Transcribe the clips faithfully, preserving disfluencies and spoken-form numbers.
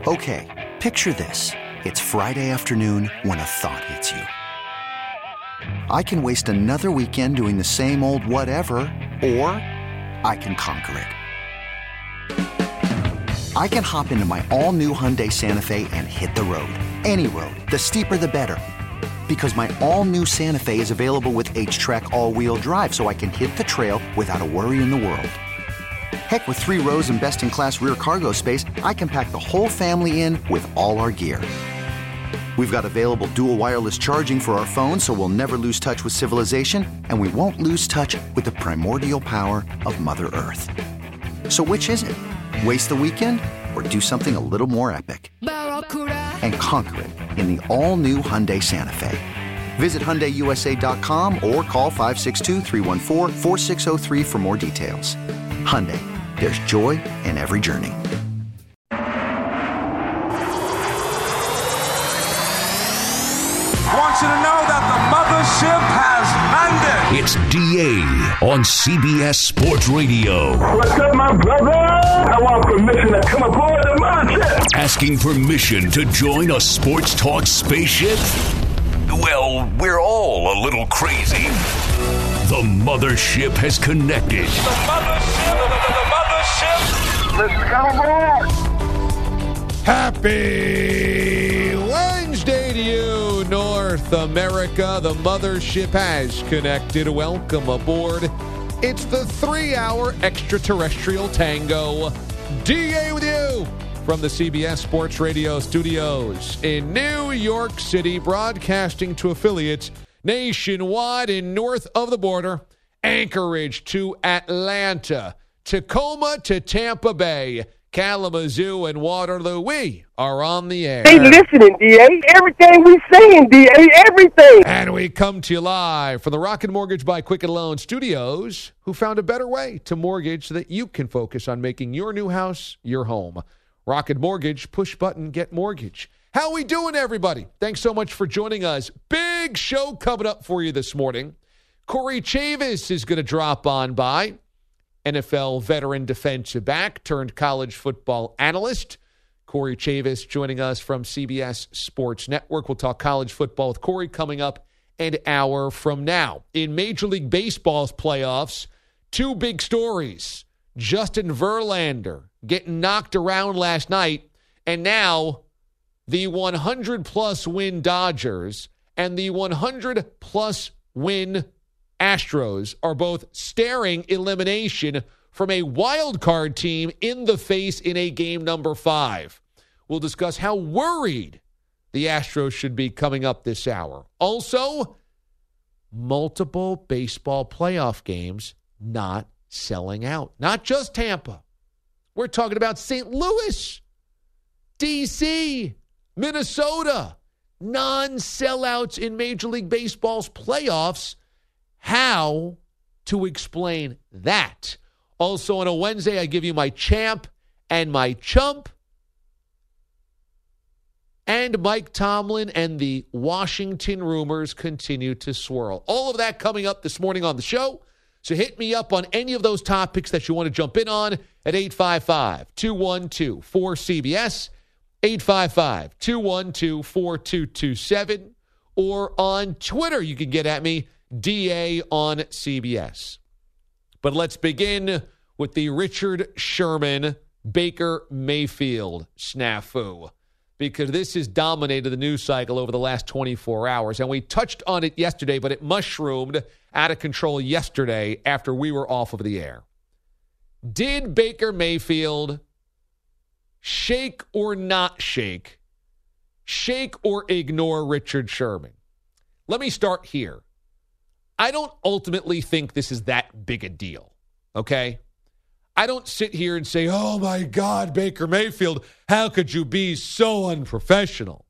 Okay, picture this. It's Friday afternoon when a thought hits you. I can waste another weekend doing the same old whatever, or I can conquer it. I can hop into my all-new Hyundai Santa Fe and hit the road. Any road. The steeper, the better. Because my all-new Santa Fe is available with H-Track all-wheel drive, so I can hit the trail without a worry in the world. Heck, with three rows and best-in-class rear cargo space, I can pack the whole family in with all our gear. We've got available dual wireless charging for our phones, so we'll never lose touch with civilization, and we won't lose touch with the primordial power of Mother Earth. So which is it? Waste the weekend or do something a little more epic? And conquer it in the all-new Hyundai Santa Fe. Visit Hyundai U S A dot com or call five six two, three one four, four six zero three for more details. Hyundai, there's joy in every journey. I want you to know that the mothership has landed. It's D A on C B S Sports Radio. What's up, my brother? I want permission to come aboard the mothership. Asking permission to join a sports talk spaceship? Well, we're all a little crazy. The mothership has connected. The mothership, the, the, the mothership. Let's come aboard. Happy Wednesday to you, North America. The mothership has connected. Welcome aboard. It's the three-hour extraterrestrial tango. D A with you from the C B S Sports Radio studios in New York City, broadcasting to affiliates nationwide and north of the border, Anchorage to Atlanta, Tacoma to Tampa Bay, Kalamazoo and Waterloo. We are on the air. They listening, D A. Everything we saying, D A. Everything. And we come to you live from the Rocket Mortgage by Quicken Loan Studios, who found a better way to mortgage so that you can focus on making your new house your home. Rocket Mortgage, push button, get mortgage. How we doing, everybody? Thanks so much for joining us. Big show coming up for you this morning. Corey Chavis is going to drop on by. N F L veteran defensive back turned college football analyst. Corey Chavis joining us from C B S Sports Network. We'll talk college football with Corey coming up an hour from now. In Major League Baseball's playoffs, two big stories. Justin Verlander getting knocked around last night, and now the one hundred plus win Dodgers and the one hundred plus win Astros are both staring elimination from a wild card team in the face in a game number five. We'll discuss how worried the Astros should be coming up this hour. Also, multiple baseball playoff games not selling out. Not just Tampa. We're talking about Saint Louis, D C, Minnesota. Non-sellouts in Major League Baseball's playoffs. How to explain that? Also, on a Wednesday, I give you my champ and my chump. And Mike Tomlin and the Washington rumors continue to swirl. All of that coming up this morning on the show. So hit me up on any of those topics that you want to jump in on at eight five five, two one two, four C B S, eight five five, two one two, four two two seven, or on Twitter, you can get at me, D A on C B S. But let's begin with the Richard Sherman, Baker Mayfield snafu, because this has dominated the news cycle over the last twenty-four hours. And we touched on it yesterday, but it mushroomed out of control yesterday after we were off of the air. Did Baker Mayfield shake or not shake, shake or ignore Richard Sherman? Let me start here. I don't ultimately think this is that big a deal, okay? I don't sit here and say, oh, my God, Baker Mayfield, how could you be so unprofessional?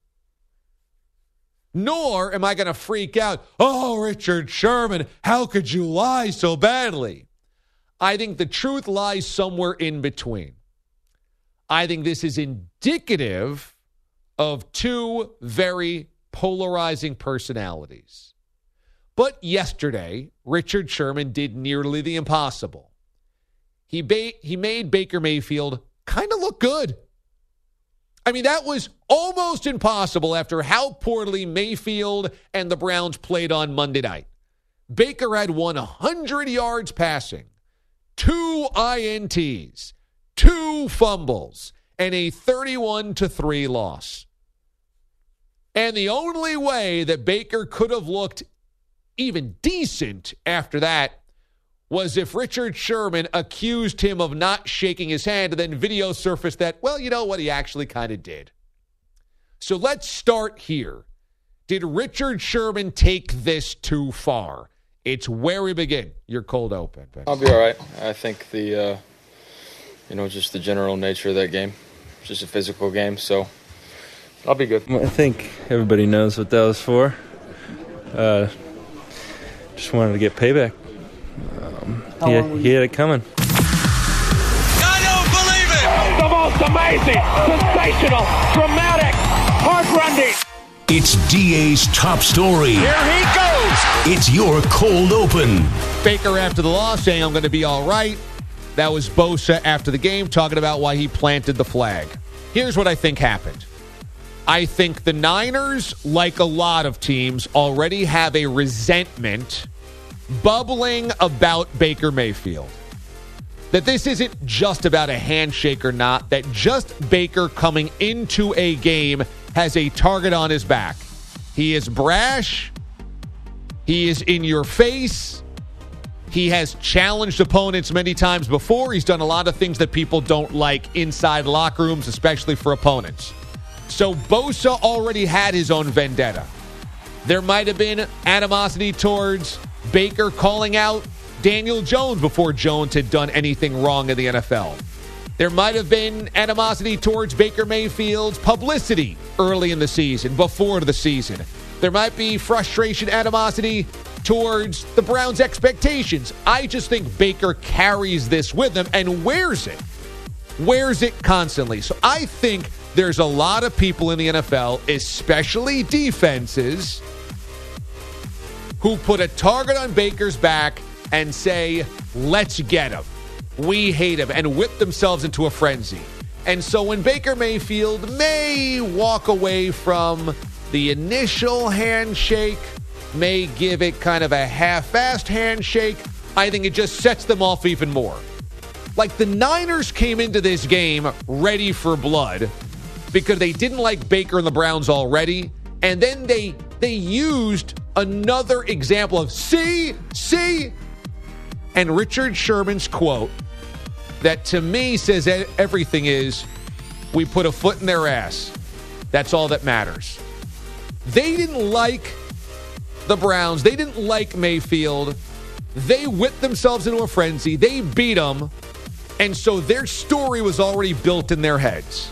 Nor am I going to freak out, oh, Richard Sherman, how could you lie so badly? I think the truth lies somewhere in between. I think this is indicative of two very polarizing personalities. But yesterday, Richard Sherman did nearly the impossible. He ba- he made Baker Mayfield kind of look good. I mean, that was almost impossible after how poorly Mayfield and the Browns played on Monday night. Baker had one hundred yards passing, two I N Ts, two fumbles, and a thirty-one to three loss. And the only way that Baker could have looked even decent after that was if Richard Sherman accused him of not shaking his hand and then video surfaced that, well, you know what, he actually kind of did. So let's start here. Did Richard Sherman take this too far? It's where we begin. Your cold open. Ben. I'll be all right. I think the, uh, you know, just the general nature of that game. It's just a physical game, so I'll be good. I think everybody knows what that was for. Uh, just wanted to get payback. Um, he, had, he had it coming. I don't believe it! The most amazing, sensational, dramatic, heart-rending. It's D A's top story. Here he goes! It's your cold open. Baker after the loss saying, I'm going to be all right. That was Bosa after the game talking about why he planted the flag. Here's what I think happened. I think the Niners, like a lot of teams, already have a resentment bubbling about Baker Mayfield. That this isn't just about a handshake or not, that just Baker coming into a game has a target on his back. He is brash. He is in your face. He has challenged opponents many times before. He's done a lot of things that people don't like inside locker rooms, especially for opponents. So Bosa already had his own vendetta. There might have been animosity towards Baker calling out Daniel Jones before Jones had done anything wrong in the N F L. There might have been animosity towards Baker Mayfield's publicity early in the season, before the season. There might be frustration, animosity towards the Browns' expectations. I just think Baker carries this with him and wears it. Wears it constantly. So I think there's a lot of people in the N F L, especially defenses, who put a target on Baker's back and say, let's get him. We hate him, and whip themselves into a frenzy. And so when Baker Mayfield may walk away from the initial handshake, may give it kind of a half-assed handshake, I think it just sets them off even more. Like the Niners came into this game ready for blood because they didn't like Baker and the Browns already, and then they they used another example of see, see, and Richard Sherman's quote that to me says everything is, we put a foot in their ass. That's all that matters. They didn't like the Browns. They didn't like Mayfield. They whipped themselves into a frenzy. They beat them. And so their story was already built in their heads.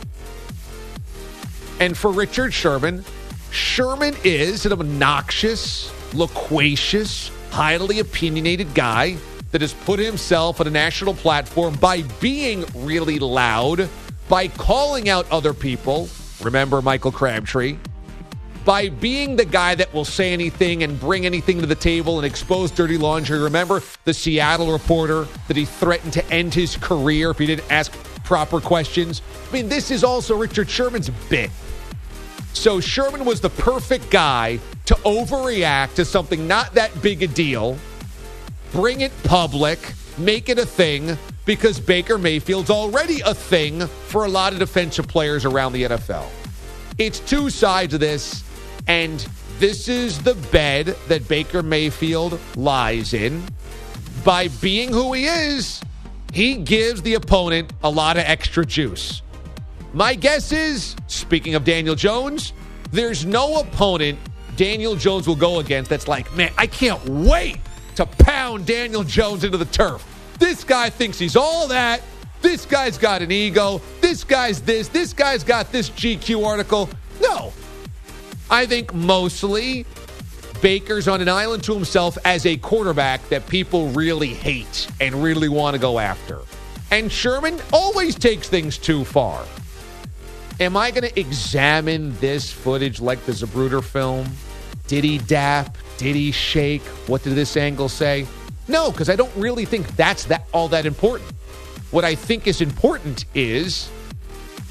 And for Richard Sherman, Sherman is an obnoxious, loquacious, highly opinionated guy that has put himself on a national platform by being really loud, by calling out other people. Remember Michael Crabtree? By being the guy that will say anything and bring anything to the table and expose dirty laundry. Remember the Seattle reporter that he threatened to end his career if he didn't ask proper questions? I mean, this is also Richard Sherman's bit. So Sherman was the perfect guy to overreact to something not that big a deal, bring it public, make it a thing, because Baker Mayfield's already a thing for a lot of defensive players around the N F L. It's two sides of this, and this is the bed that Baker Mayfield lies in. By being who he is, he gives the opponent a lot of extra juice. My guess is, speaking of Daniel Jones, there's no opponent Daniel Jones will go against that's like, man, I can't wait to pound Daniel Jones into the turf. This guy thinks he's all that. This guy's got an ego. This guy's this. This guy's got this G Q article. No. I think mostly Baker's on an island to himself as a quarterback that people really hate and really want to go after. And Sherman always takes things too far. Am I going to examine this footage like the Zapruder film? Did he dap? Did he shake? What did this angle say? No, because I don't really think that's that all that important. What I think is important is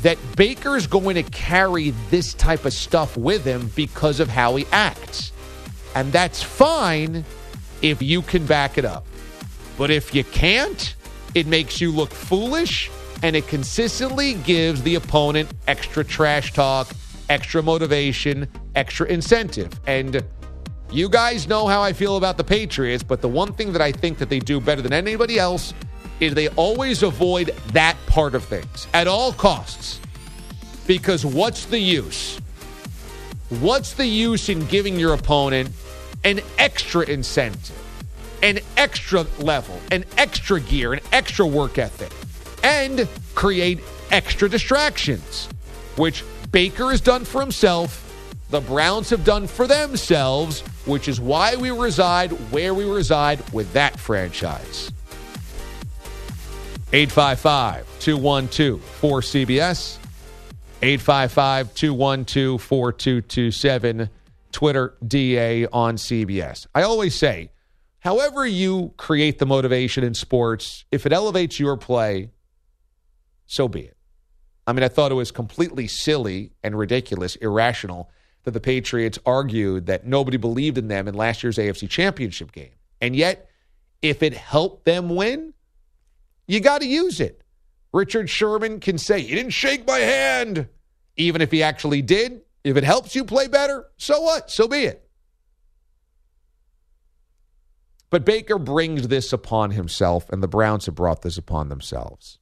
that Baker's going to carry this type of stuff with him because of how he acts. And that's fine if you can back it up. But if you can't, it makes you look foolish, and it consistently gives the opponent extra trash talk, extra motivation, extra incentive. And you guys know how I feel about the Patriots, but the one thing that I think that they do better than anybody else is they always avoid that part of things at all costs. Because what's the use? What's the use in giving your opponent an extra incentive, an extra level, an extra gear, an extra work ethic, and create extra distractions, which Baker has done for himself, the Browns have done for themselves, which is why we reside where we reside with that franchise. eight five five, two one two, four C B S, eight five five, two one two, four two two seven, Twitter, D A on C B S. I always say, however you create the motivation in sports, if it elevates your play, so be it. I mean, I thought it was completely silly and ridiculous, irrational, that the Patriots argued that nobody believed in them in last year's A F C Championship game. And yet, if it helped them win, you got to use it. Richard Sherman can say, "You didn't shake my hand." Even if he actually did, if it helps you play better, so what? So be it. But Baker brings this upon himself, and the Browns have brought this upon themselves.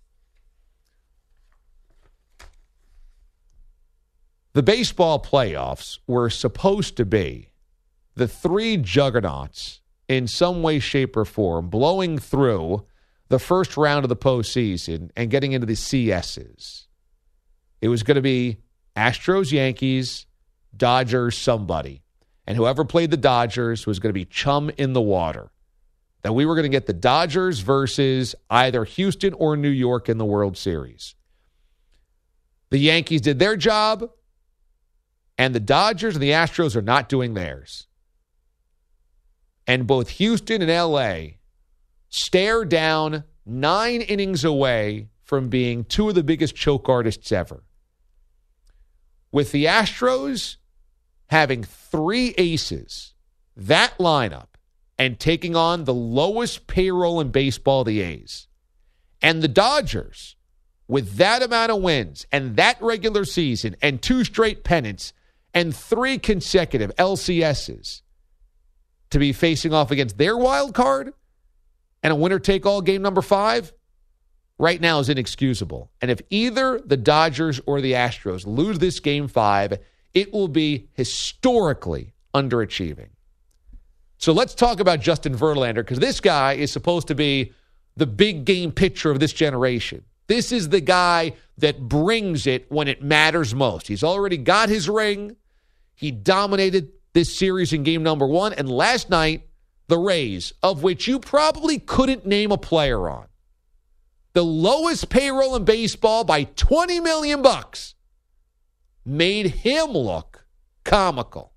The baseball playoffs were supposed to be the three juggernauts in some way, shape, or form blowing through the first round of the postseason and getting into the C S's. It was going to be Astros, Yankees, Dodgers, somebody. And whoever played the Dodgers was going to be chum in the water. That we were going to get the Dodgers versus either Houston or New York in the World Series. The Yankees did their job, and the Dodgers and the Astros are not doing theirs. And both Houston and L A stare down nine innings away from being two of the biggest choke artists ever. With the Astros having three aces, that lineup, and taking on the lowest payroll in baseball, the A's, and the Dodgers, with that amount of wins and that regular season and two straight pennants and three consecutive L C S's to be facing off against their wild card and a winner-take-all game number five, right now is inexcusable. And if either the Dodgers or the Astros lose this game five, it will be historically underachieving. So let's talk about Justin Verlander, because this guy is supposed to be the big game pitcher of this generation. This is the guy that brings it when it matters most. He's already got his ring. He dominated this series in game number one. And last night, the Rays, of which you probably couldn't name a player on, the lowest payroll in baseball by twenty million bucks, made him look comical.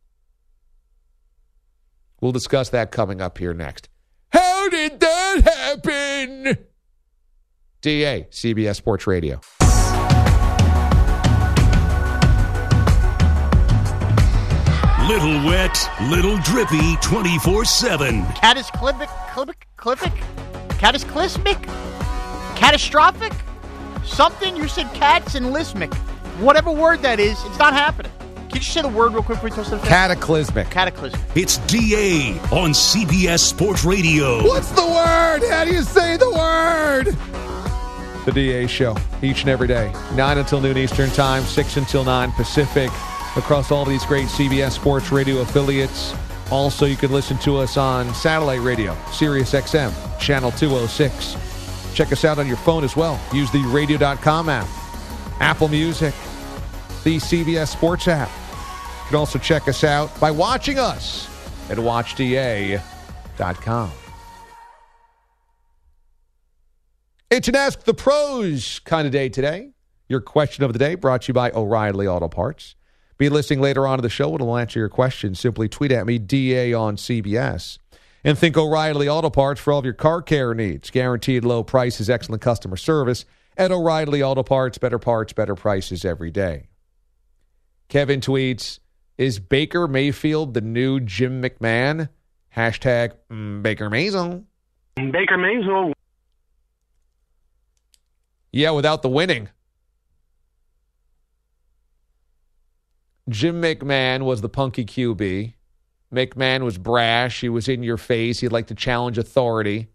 We'll discuss that coming up here next. How did that happen? D A, C B S Sports Radio. Little wet, little drippy, twenty-four seven. Cataclysmic, clipic, cataclysmic, catastrophic, something. You said cats and lismic. Whatever word that is, it's not happening. Can you just say the word real quick before you toss it? Cataclysmic. Cataclysmic. It's D A on C B S Sports Radio. What's the word? How do you say the word? The D A Show, each and every day, nine until noon Eastern Time, six until nine Pacific, across all these great C B S Sports Radio affiliates. Also, you can listen to us on satellite radio, Sirius X M, channel two oh six. Check us out on your phone as well. Use the radio dot com app, Apple Music, the C B S Sports app. You can also check us out by watching us at watch D A dot com. It's an Ask the Pros kind of day today. Your question of the day brought to you by O'Reilly Auto Parts. Be listening later on in the show. It'll answer your question. Simply tweet at me, D A on C B S. And think O'Reilly Auto Parts for all of your car care needs. Guaranteed low prices, excellent customer service, At O'Reilly Auto Parts, better parts, better prices every day. Kevin tweets, is Baker Mayfield the new Jim McMahon? Hashtag mm, Baker Mayfield. Baker Mayfield. Yeah, without the winning. Jim McMahon was the punky Q B. McMahon was brash. He was in your face. He'd like to challenge authority.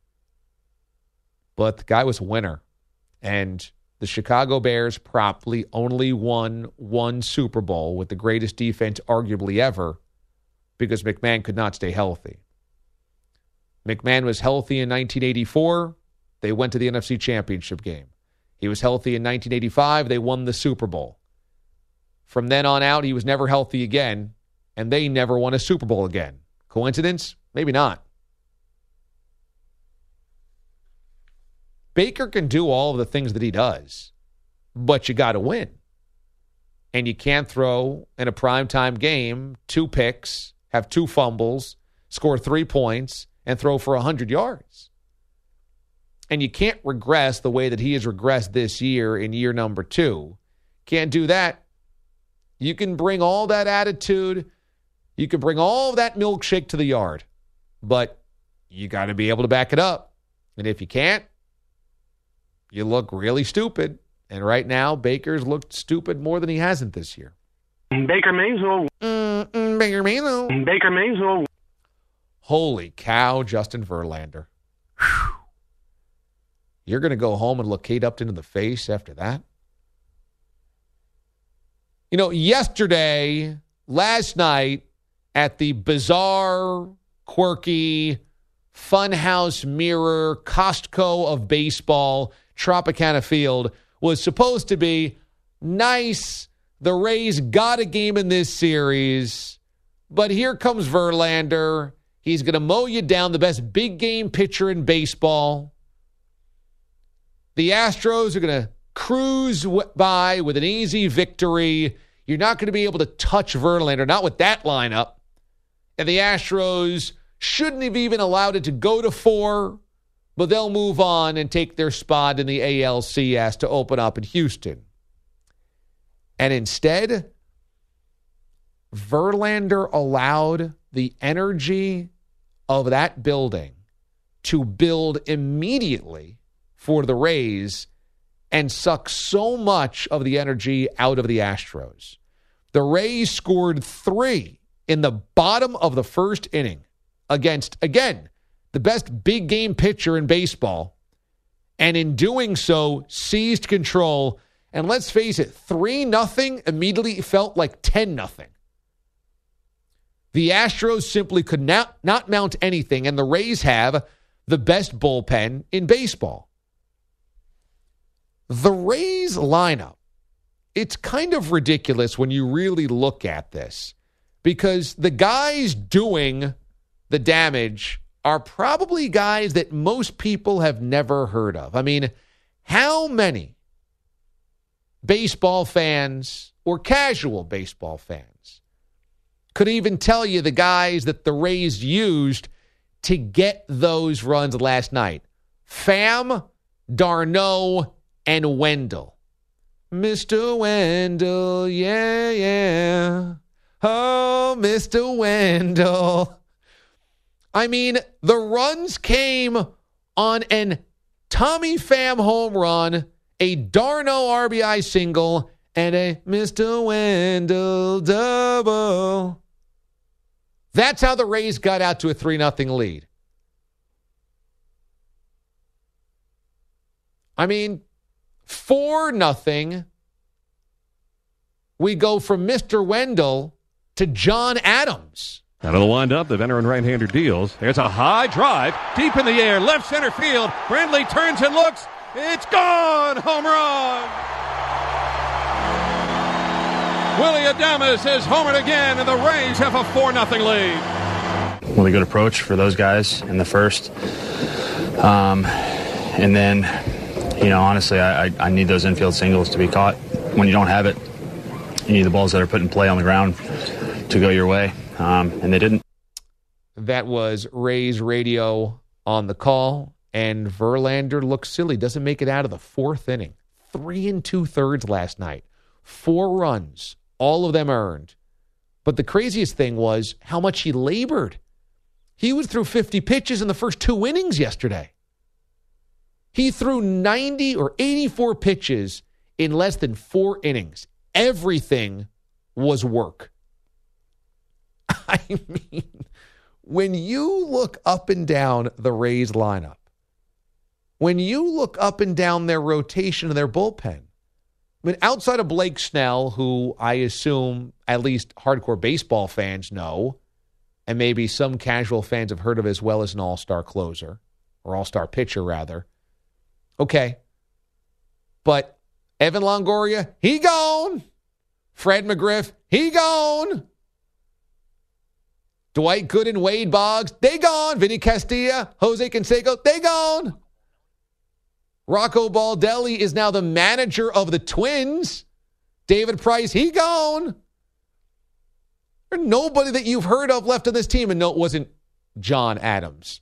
But the guy was a winner. And the Chicago Bears promptly only won one Super Bowl with the greatest defense arguably ever because McMahon could not stay healthy. McMahon was healthy in nineteen eighty-four. They went to the N F C Championship game. He was healthy in nineteen eighty-five. They won the Super Bowl. From then on out, he was never healthy again, and they never won a Super Bowl again. Coincidence? Maybe not. Baker can do all of the things that he does, but you got to win. And you can't throw in a primetime game two picks, have two fumbles, score three points, and throw for one hundred yards. And you can't regress the way that he has regressed this year in year number two. Can't do that. You can bring all that attitude. You can bring all of that milkshake to the yard. But you got to be able to back it up. And if you can't, you look really stupid. And right now, Baker's looked stupid more than he hasn't this year. Baker Mayfield. Mm-mm, Baker Mayfield. Baker Mayfield. Holy cow, Justin Verlander. Whew. You're going to go home and look Kate Upton in the face after that? You know, yesterday, last night, at the bizarre, quirky, funhouse mirror, Costco of baseball, Tropicana Field, was supposed to be nice. The Rays got a game in this series. But here comes Verlander. He's going to mow you down, the best big game pitcher in baseball. The Astros are going to cruise by with an easy victory. You're not going to be able to touch Verlander, not with that lineup. And the Astros shouldn't have even allowed it to go to four, but they'll move on and take their spot in the A L C S to open up in Houston. And instead, Verlander allowed the energy of that building to build immediately for the Rays and suck so much of the energy out of the Astros. The Rays scored three in the bottom of the first inning against, again, the best big game pitcher in baseball, and in doing so, seized control. And let's face it, three nothing immediately felt like ten nothing. The Astros simply could not, not mount anything, and the Rays have the best bullpen in baseball. The Rays lineup, it's kind of ridiculous when you really look at this, because the guys doing the damage are probably guys that most people have never heard of. I mean, how many baseball fans or casual baseball fans could even tell you the guys that the Rays used to get those runs last night? Pham, d'Arnaud, and Wendell. Mister Wendell, yeah, yeah. Oh, Mister Wendell. I mean, the runs came on an Tommy Pham home run, a d'Arnaud R B I single, and a Mister Wendell double. That's how the Rays got out to a three nothing lead. I mean, four nothing, we go from Mister Wendell to John Adams. Out of the windup, the veteran right-hander deals. There's a high drive, deep in the air, left center field. Brindley turns and looks. It's gone! Home run! Willie Adames has homered again, and the Rays have a four nothing lead. Really good approach for those guys in the first. Um, and then, you know, honestly, I, I, I need those infield singles to be caught. When you don't have it, you need the balls that are put in play on the ground to go your way. Um, and they didn't. That was Rays radio on the call And Verlander looks silly, doesn't make it out of the fourth inning. Three and two-thirds last night. Four runs, all of them earned. But the craziest thing was how much he labored. He was through fifty pitches in the first two innings yesterday. He threw ninety or eighty-four pitches in less than four innings. Everything was work. I mean, when you look up and down the Rays lineup, when you look up and down their rotation and their bullpen, I mean, outside of Blake Snell, who I assume at least hardcore baseball fans know, and maybe some casual fans have heard of as well as an all-star closer, or all-star pitcher, rather. Okay. But Evan Longoria, he gone. Fred McGriff, he gone. Dwight Gooden, Wade Boggs, they gone. Vinny Castilla, Jose Canseco, they gone. Rocco Baldelli is now the manager of the Twins. David Price, he gone. There's nobody that you've heard of left on this team, and no, it wasn't John Adams.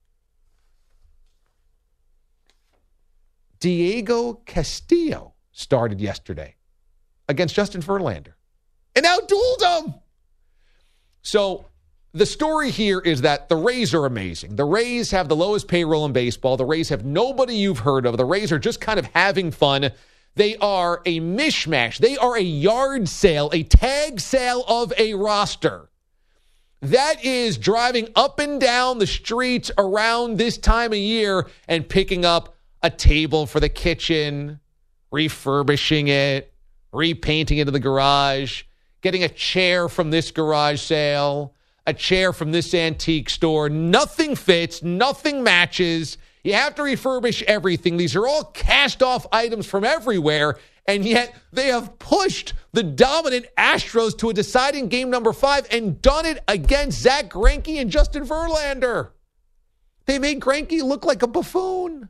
Diego Castillo started yesterday against Justin Verlander and outdueled him. So the story here is that the Rays are amazing. The Rays have the lowest payroll in baseball. The Rays have nobody you've heard of. The Rays are just kind of having fun. They are a mishmash. They are a yard sale, a tag sale of a roster. That is driving up and down the streets around this time of year and picking up a table for the kitchen, refurbishing it, repainting it in the garage, getting a chair from this garage sale, a chair from this antique store. Nothing fits, nothing matches. You have to refurbish everything. These are all cast-off items from everywhere, and yet they have pushed the dominant Astros to a deciding game number five and done it against Zach Greinke and Justin Verlander. They made Greinke look like a buffoon.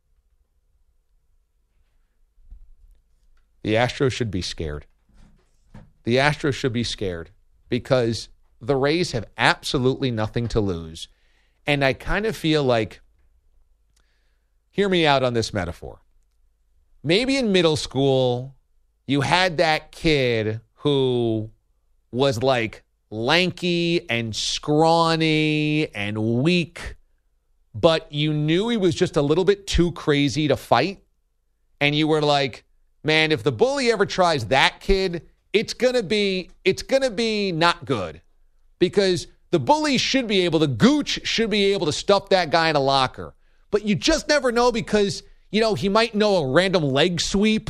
The Astros should be scared. The Astros should be scared because the Rays have absolutely nothing to lose. And I kind of feel like, hear me out on this metaphor. Maybe in middle school, you had that kid who was like lanky and scrawny and weak, but you knew he was just a little bit too crazy to fight. And you were like, man, if the bully ever tries that kid, it's gonna be it's gonna be not good. Because the bully should be able, the gooch should be able to stuff that guy in a locker. But you just never know because, you know, he might know a random leg sweep.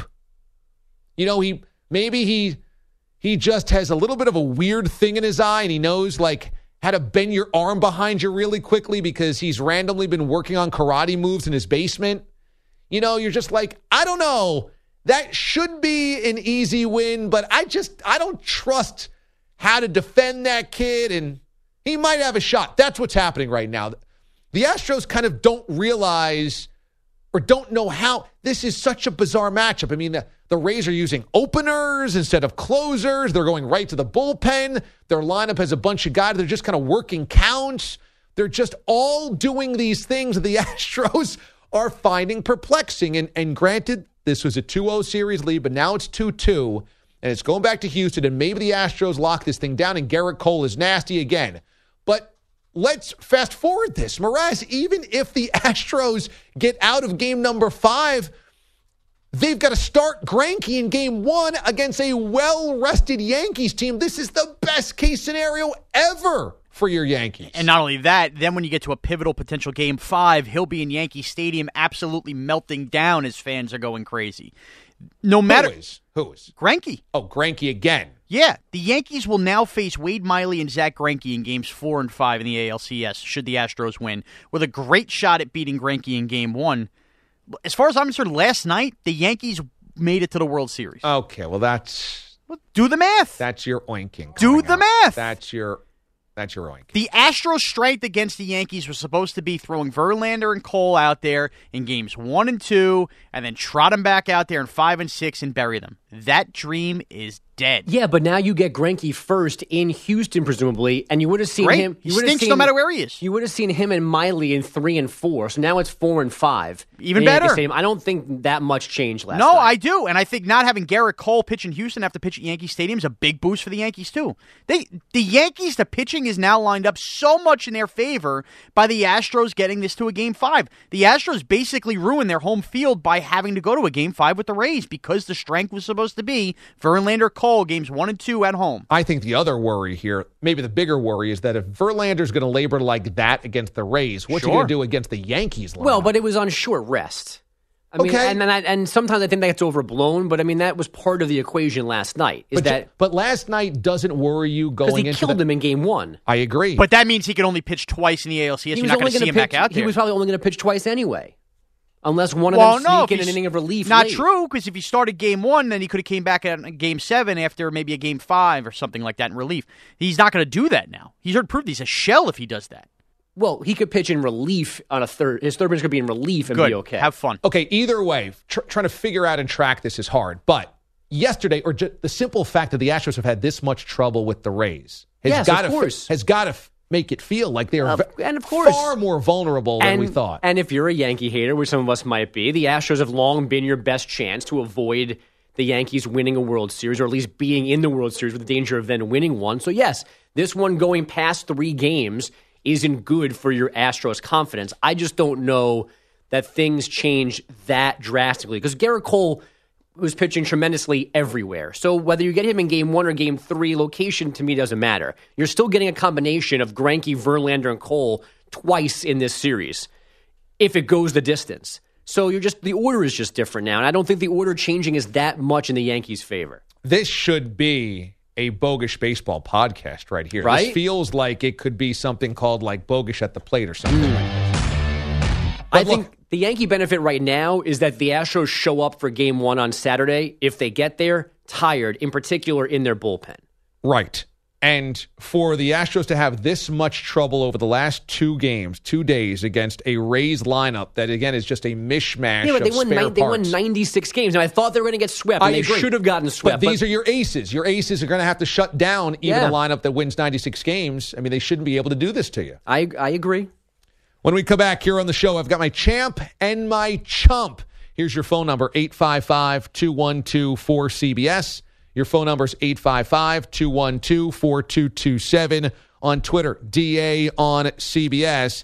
You know, he maybe he he just has a little bit of a weird thing in his eye and he knows like how to bend your arm behind you really quickly because he's randomly been working on karate moves in his basement. You know, you're just like, I don't know. That should be an easy win, but I just, I don't trust how to defend that kid, and he might have a shot. That's what's happening right now. The Astros kind of don't realize or don't know how. This is such a bizarre matchup. I mean, the, the Rays are using openers instead of closers. They're going right to the bullpen. Their lineup has a bunch of guys. They're just kind of working counts. They're just all doing these things that the Astros are finding perplexing. And, and granted, this was a two oh series lead, but now it's two two, and it's going back to Houston, and maybe the Astros lock this thing down, and Garrett Cole is nasty again. But let's fast forward this. Mraz, even if the Astros get out of game number five, they've got to start Greinke in game one against a well-rested Yankees team. This is the best-case scenario ever for your Yankees. And not only that, then when you get to a pivotal potential game five, he'll be in Yankee Stadium absolutely melting down as fans are going crazy. No matter... Who is? Who is? Greinke. Oh, Greinke again. Yeah, the Yankees will now face Wade Miley and Zach Greinke in games four and five in the A L C S, should the Astros win, with a great shot at beating Greinke in game one. As far as I'm concerned, last night, the Yankees made it to the World Series. Okay, well, that's... Well, do the math. That's your oinking. Do the out. math. That's your... That's your oink. The Astros' strength against the Yankees was supposed to be throwing Verlander and Cole out there in games one and two, and then trot them back out there in five and six and bury them. that dream is dead. Yeah, but now you get Greinke first in Houston, presumably, and you would have seen Great. him. You He would have stinks seen, no matter where he is. You would have seen him and Miley in three and four. So now it's four and five. Even in Yankee better. Stadium. I don't think that much changed last No, night. I do, and I think not having Garrett Cole pitch in Houston after pitch at Yankee Stadium is a big boost for the Yankees too. They, the Yankees, the pitching is now lined up so much in their favor by the Astros getting this to a game five. The Astros basically ruined their home field by having to go to a game five with the Rays because the strength was supposed to be Verlander Cole games one and two at home. I think the other worry here, maybe the bigger worry, is that if Verlander's going to labor like that against the Rays, what's Sure. he going to do against the Yankees? Lineup? Well, but it was on short rest. I mean, Okay. and, and, I, and sometimes I think that's overblown, but I mean, that was part of the equation last night. Is but, that but last night doesn't worry you because going he into killed the, him in game one. I agree. But that means he could only pitch twice in the A L C S. He You're was not going only to see gonna him back pitch- out there. He was probably only going to pitch twice anyway, unless one of well, them no, sneak in if an he's- inning of relief. Not late. true, because if he started game one, then he could have came back at game seven after maybe a game five or something like that in relief. He's not going to do that now. He's already proved he's a shell if he does that. Well, he could pitch in relief on a third. His third pitch could be in relief and Good. be okay. Have fun. Okay, either way, tr- trying to figure out and track this is hard. But yesterday, or ju- the simple fact that the Astros have had this much trouble with the Rays has Yes, got of to course. has got to f- make it feel like they're Uh, ve- and of course. far more vulnerable than and, we thought. And if you're a Yankee hater, which some of us might be, the Astros have long been your best chance to avoid the Yankees winning a World Series, or at least being in the World Series with the danger of then winning one. So yes, this one going past three games isn't good for your Astros confidence. I just don't know that things change that drastically because Garrett Cole was pitching tremendously everywhere. So whether you get him in game one or game three, location to me doesn't matter. You're still getting a combination of Greinke, Verlander, and Cole twice in this series if it goes the distance. So you're just the order is just different now, and I don't think the order changing is that much in the Yankees' favor. This should be a Bogus Baseball podcast right here. Right? This feels like it could be something called like Bogus at the Plate or something like this. I But think look- the Yankee benefit right now is that the Astros show up for game one on Saturday, if they get there, tired, in particular in their bullpen. Right. And for the Astros to have this much trouble over the last two games, two days against a Rays lineup that, again, is just a mishmash Yeah, but they of won, spare nine, they won parts. ninety-six games. Now, I thought they were going to get swept, and I they agree. should have gotten swept. But these are your aces. Your aces are going to have to shut down even Yeah. a lineup that wins ninety-six games. I mean, they shouldn't be able to do this to you. I, I agree. When we come back here on the show, I've got my champ and my chump. Here's your phone number, eight five five, two one two, four C B S. Your phone number is eight five five, two one two, four two two seven. On Twitter, D A on C B S.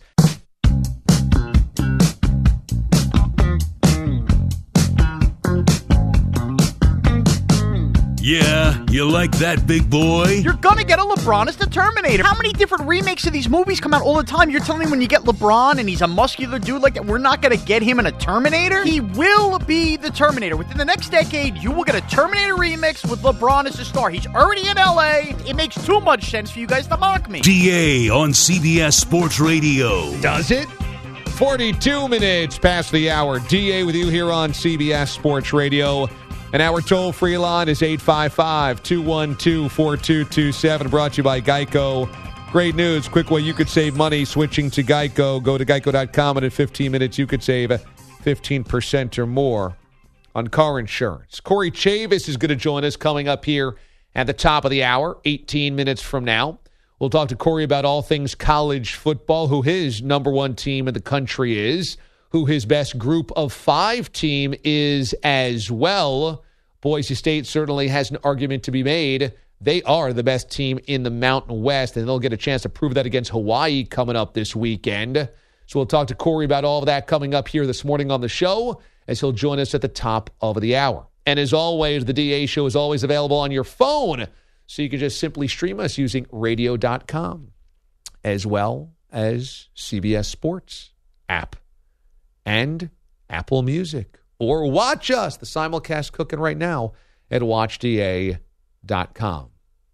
Yeah, you like that, big boy? You're going to get a LeBron as the Terminator. How many different remakes of these movies come out all the time? You're telling me when you get LeBron and he's a muscular dude like that, we're not going to get him in a Terminator? He will be the Terminator. Within the next decade, you will get a Terminator remix with LeBron as the star. He's already in L A. It makes too much sense for you guys to mock me. D A on C B S Sports Radio. Does it? forty-two minutes past the hour. D A with you here on C B S Sports Radio. And our toll-free line is eight five five, two one two, four two two seven, brought to you by Geico. Great news. Quick way you could save money switching to Geico. Go to geico dot com, and in fifteen minutes you could save fifteen percent or more on car insurance. Corey Chavis is going to join us coming up here at the top of the hour, eighteen minutes from now. We'll talk to Corey about all things college football, who his number one team in the country is, who his best group of five team is as well. Boise State certainly has an argument to be made. They are the best team in the Mountain West, and they'll get a chance to prove that against Hawaii coming up this weekend. So we'll talk to Corey about all of that coming up here this morning on the show as he'll join us at the top of the hour. And as always, the D A Show is always available on your phone, so you can just simply stream us using radio dot com as well as C B S Sports app and Apple Music. Or watch us, the simulcast cooking right now, at watch D A dot com.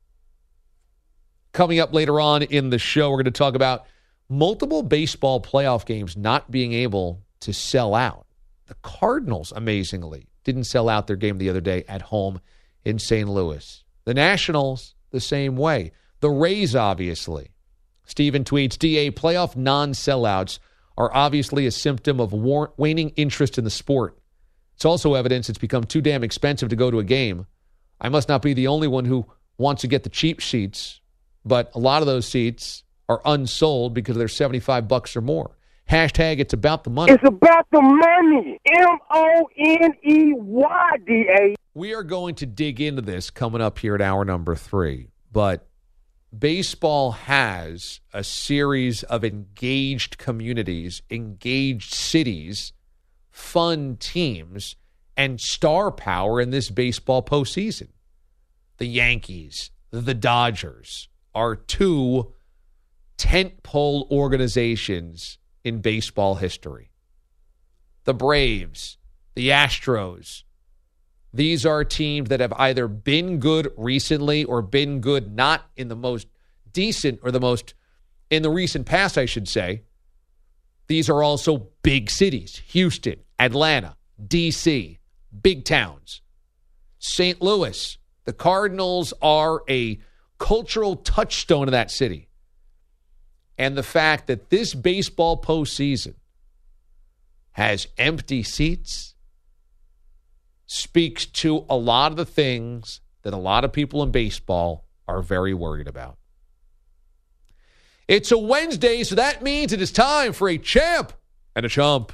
Coming up later on in the show, we're going to talk about multiple baseball playoff games not being able to sell out. The Cardinals, amazingly, didn't sell out their game the other day at home in Saint Louis. The Nationals, the same way. The Rays, obviously. Steven tweets, D A, playoff non-sellouts are obviously a symptom of war- waning interest in the sport. It's also evidence it's become too damn expensive to go to a game. I must not be the only one who wants to get the cheap seats, but a lot of those seats are unsold because they're seventy-five bucks or more. Hashtag it's about the money. It's about the money. M O N E Y D A. We are going to dig into this coming up here at hour number three, but baseball has a series of engaged communities, engaged cities, fun teams, and star power in this baseball postseason. The Yankees, the Dodgers are two tentpole organizations in baseball history. The Braves, the Astros, these are teams that have either been good recently or been good not in the most decent or the most in the recent past, I should say. These are also big cities. Houston, Atlanta, D C, big towns. Saint Louis, the Cardinals are a cultural touchstone of that city. And the fact that this baseball postseason has empty seats speaks to a lot of the things that a lot of people in baseball are very worried about. It's a Wednesday, so that means it is time for a champ and a chump.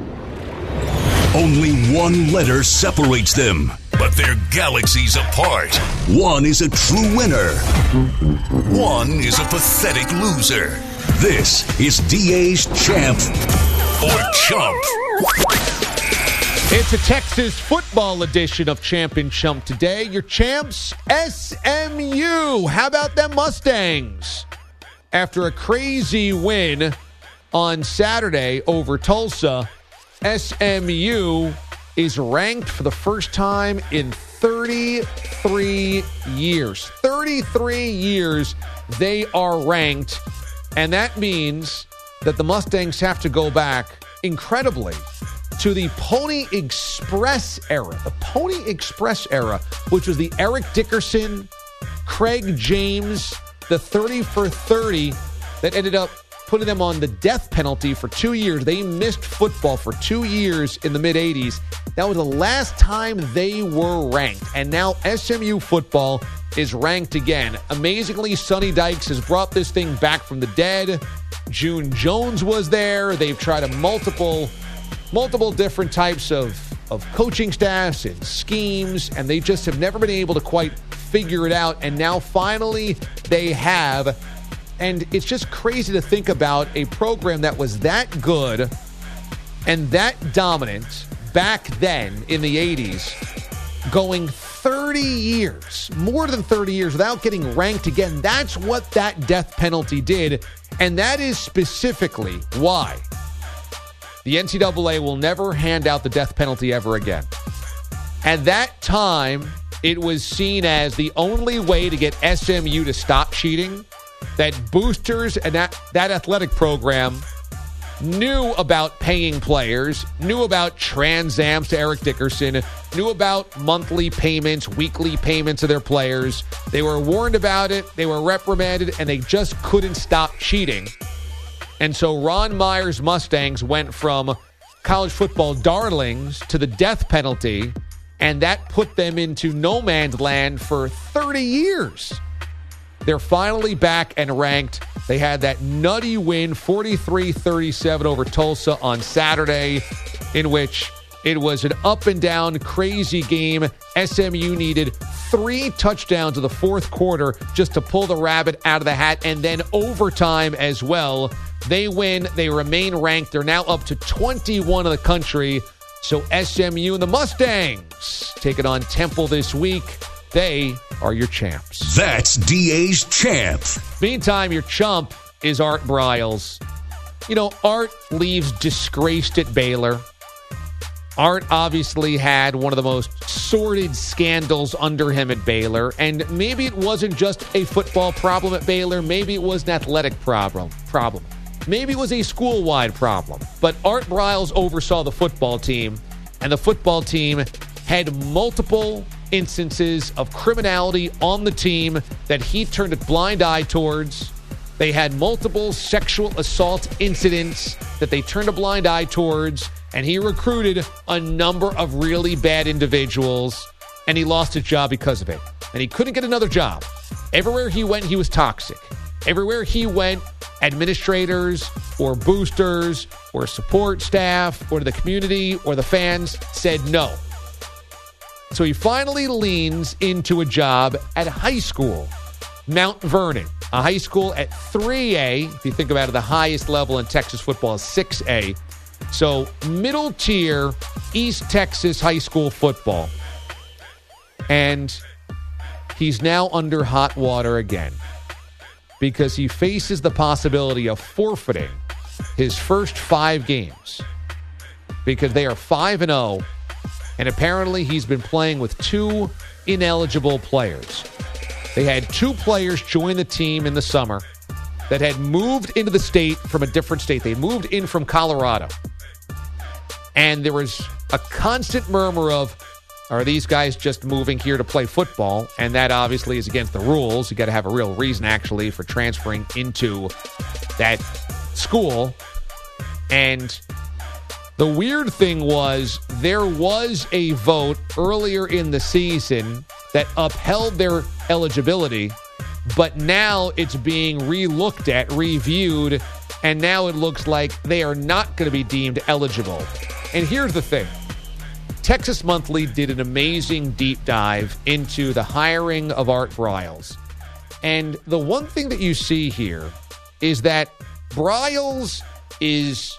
Only one letter separates them, but they're galaxies apart. One is a true winner. One is a pathetic loser. This is D A's Champ or Chump. It's a Texas football edition of Champ and Chump today. Your champs, S M U. How about them Mustangs? After a crazy win on Saturday over Tulsa, S M U is ranked for the first time in thirty-three years. thirty-three years they are ranked, and that means that the Mustangs have to go back, incredibly, to the Pony Express era. The Pony Express era, which was the Eric Dickerson, Craig James, the thirty for thirty that ended up putting them on the death penalty for two years. They missed football for two years in the mid-eighties. That was the last time they were ranked. And now S M U football is ranked again. Amazingly, Sonny Dykes has brought this thing back from the dead. June Jones was there. They've tried a multiple, multiple different types of, of coaching staffs and schemes, and they just have never been able to quite figure it out. And now finally they have. And it's just crazy to think about a program that was that good and that dominant back then in the eighties, going thirty years, more than thirty years, without getting ranked again. That's what that death penalty did. And that is specifically why the N C double A will never hand out the death penalty ever again. At that time, it was seen as the only way to get S M U to stop cheating, that boosters and that, that athletic program knew about paying players, knew about transams to Eric Dickerson, knew about monthly payments, weekly payments of their players. They were warned about it, they were reprimanded, and they just couldn't stop cheating. And so Ron Meyer's Mustangs went from college football darlings to the death penalty, and that put them into no man's land for thirty years. They're finally back and ranked. They had that nutty win, forty-three thirty-seven over Tulsa on Saturday, in which it was an up-and-down, crazy game. S M U needed three touchdowns in the fourth quarter just to pull the rabbit out of the hat, and then overtime as well. They win. They remain ranked. They're now up to twenty-one in the country. So S M U and the Mustangs take it on Temple this week. They are your champs. That's D A's Champ. Meantime, your chump is Art Briles. You know, Art leaves disgraced at Baylor. Art obviously had one of the most sordid scandals under him at Baylor, and maybe it wasn't just a football problem at Baylor. Maybe it was an athletic problem. problem. Maybe it was a school-wide problem. But Art Briles oversaw the football team, and the football team had multiple instances of criminality on the team that he turned a blind eye towards. They had multiple sexual assault incidents that they turned a blind eye towards. And he recruited a number of really bad individuals, and he lost his job because of it. And he couldn't get another job. Everywhere he went, he was toxic. Everywhere he went, administrators or boosters or support staff or the community or the fans said no. So he finally leans into a job at high school, Mount Vernon, a high school at three A. If you think about it, the highest level in Texas football is six A. So middle tier East Texas high school football. And he's now under hot water again because he faces the possibility of forfeiting his first five games because they are five and oh, and apparently he's been playing with two ineligible players. They had two players join the team in the summer that had moved into the state from a different state. They moved in from Colorado. And there was a constant murmur of, are these guys just moving here to play football? And that obviously is against the rules. You got to have a real reason, actually, for transferring into that school. And the weird thing was there was a vote earlier in the season that upheld their eligibility, but now it's being re-looked at, reviewed, and now it looks like they are not going to be deemed eligible. And here's the thing. Texas Monthly did an amazing deep dive into the hiring of Art Briles. And the one thing that you see here is that Briles is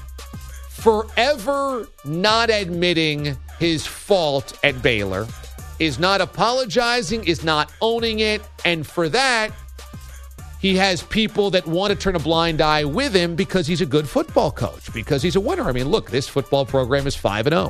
forever not admitting his fault at Baylor, is not apologizing, is not owning it. And for that, he has people that want to turn a blind eye with him because he's a good football coach, because he's a winner. I mean, look, this football program is five and oh.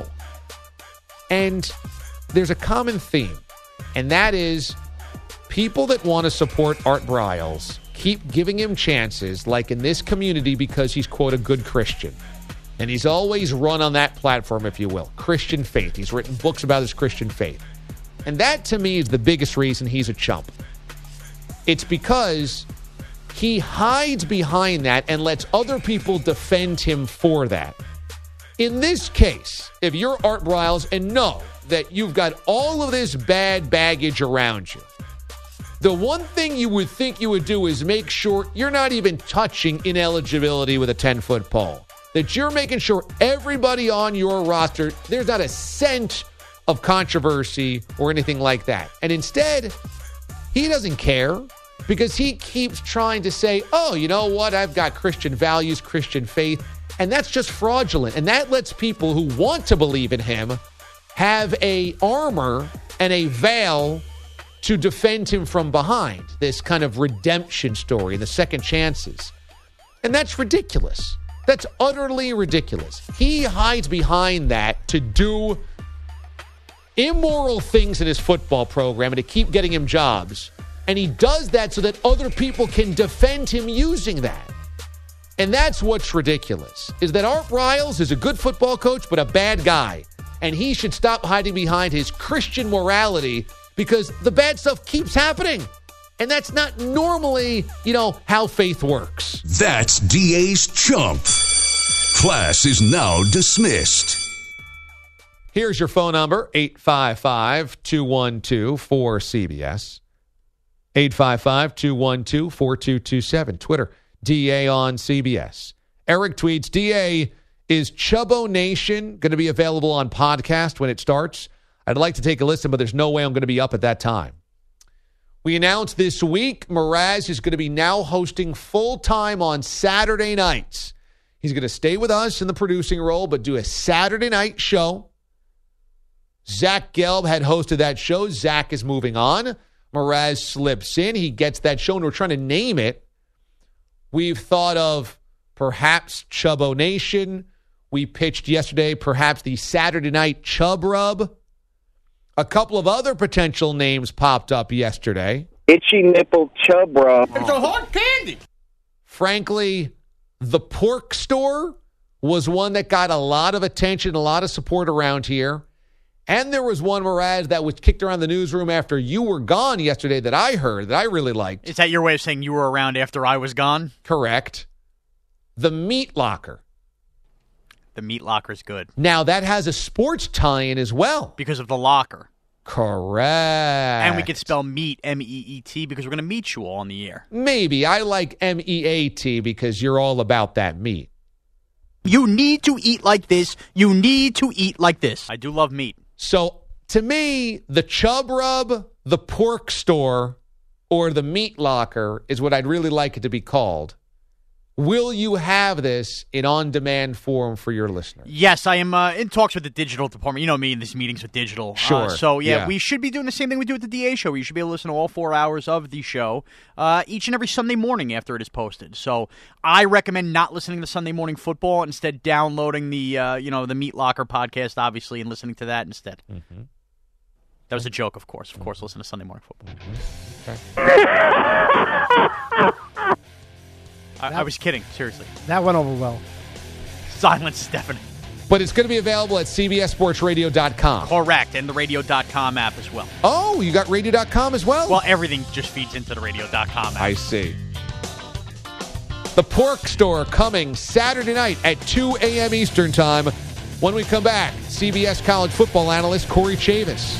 And there's a common theme, and that is people that want to support Art Briles keep giving him chances, like in this community, because he's, quote, a good Christian. And he's always run on that platform, if you will, Christian faith. He's written books about his Christian faith. And that, to me, is the biggest reason he's a chump. It's because he hides behind that and lets other people defend him for that. In this case, if you're Art Briles and know that you've got all of this bad baggage around you, the one thing you would think you would do is make sure you're not even touching ineligibility with a ten-foot pole. That you're making sure everybody on your roster, there's not a cent of controversy or anything like that. And instead, he doesn't care because he keeps trying to say, oh, you know what? I've got Christian values, Christian faith. And that's just fraudulent. And that lets people who want to believe in him have a armor and a veil to defend him from behind. This kind of redemption story and the second chances. And that's ridiculous. That's utterly ridiculous. He hides behind that to do immoral things in his football program and to keep getting him jobs. And he does that so that other people can defend him using that. And that's what's ridiculous, is that Art Briles is a good football coach, but a bad guy. And he should stop hiding behind his Christian morality because the bad stuff keeps happening. And that's not normally, you know, how faith works. That's D A's Chump. Class is now dismissed. Here's your phone number, eight five five, two one two, four C B S. eight five five, two one two, four two two seven. Twitter, D A on C B S. Eric tweets, D A, is Chubbo Nation going to be available on podcast when it starts? I'd like to take a listen, but there's no way I'm going to be up at that time. We announced this week Mraz is going to be now hosting full-time on Saturday nights. He's going to stay with us in the producing role, but do a Saturday night show. Zach Gelb had hosted that show. Zach is moving on. Mraz slips in. He gets that show, and we're trying to name it. We've thought of perhaps Chubbo Nation. We pitched yesterday perhaps the Saturday Night Chub Rub. A couple of other potential names popped up yesterday. Itchy Nipple Chub Rub. It's a hard candy. Frankly, the Pork Store was one that got a lot of attention, a lot of support around here. And there was one, Mraz, that was kicked around the newsroom after you were gone yesterday that I heard, that I really liked. Is that your way of saying you were around after I was gone? Correct. The Meat Locker. The meat locker's good. Now, that has a sports tie-in as well. Because of the locker. Correct. And we could spell meat, M E E T, because we're going to meet you all on the air. Maybe. I like M E A T because you're all about that meat. You need to eat like this. You need to eat like this. I do love meat. So, to me, the Chub Rub, the Pork Store, or the Meat Locker is what I'd really like it to be called. Will you have this in on-demand form for your listeners? Yes, I am uh, in talks with the digital department. You know me in these meetings with digital. Sure. Uh, so, yeah, yeah, we should be doing the same thing we do at the D A show. You should be able to listen to all four hours of the show uh, each and every Sunday morning after it is posted. So I recommend not listening to Sunday Morning Football, instead downloading the, uh, you know, the Meat Locker podcast, obviously, and listening to that instead. Mm-hmm. That was a joke, of course. Of course, listen to Sunday Morning Football. Mm-hmm. Okay. I, I was kidding, seriously. That went over well. Silence, Stephanie. But it's going to be available at C B S Sports Radio dot com. Correct, and the radio dot com app as well. Oh, you got radio dot com as well? Well, everything just feeds into the radio dot com app. I see. The Pork Store coming Saturday night at two a.m. Eastern Time. When we come back, C B S college football analyst Corey Chavis.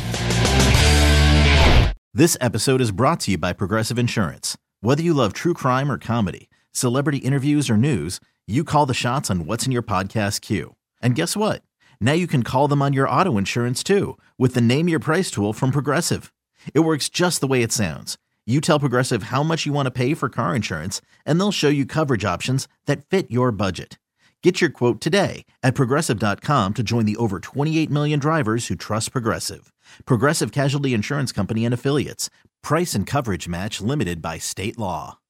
This episode is brought to you by Progressive Insurance. Whether you love true crime or comedy, celebrity interviews or news, you call the shots on what's in your podcast queue. And guess what? Now you can call them on your auto insurance too with the Name Your Price tool from Progressive. It works just the way it sounds. You tell Progressive how much you want to pay for car insurance, and they'll show you coverage options that fit your budget. Get your quote today at Progressive dot com to join the over twenty-eight million drivers who trust Progressive. Progressive Casualty Insurance Company and Affiliates. Price and coverage match limited by state law.